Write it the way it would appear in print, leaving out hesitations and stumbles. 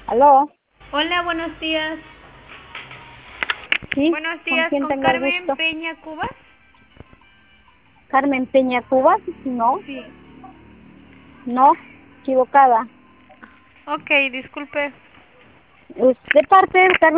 Aló, Hola, buenos días. sí, Buenos ¿con días, quién con tengo el Carmen gusto? Peña Cubas. Carmen Peña Cubas, no, Sí. no, equivocada. Ok, disculpe. De parte de Carmen.